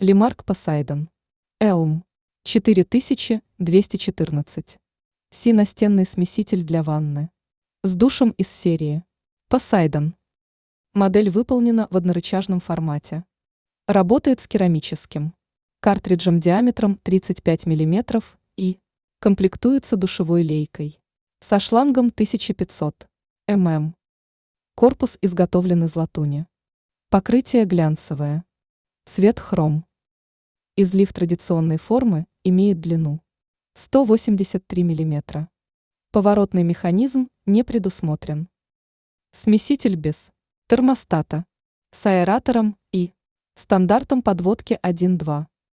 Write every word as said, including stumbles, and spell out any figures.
Лимарк Посейдон. Элм. четыре тысячи двести четырнадцать. Си настенный смеситель для ванны. С душем из серии. Посейдон. Модель выполнена в однорычажном формате. Работает с керамическим картриджем диаметром тридцать пять миллиметров и комплектуется душевой лейкой со шлангом тысяча пятьсот миллиметров. Корпус изготовлен из латуни. Покрытие глянцевое. Цвет хром. Излив традиционной формы имеет длину сто восемьдесят три миллиметра. Поворотный механизм не предусмотрен. Смеситель без термостата с аэратором и стандартом подводки один-два.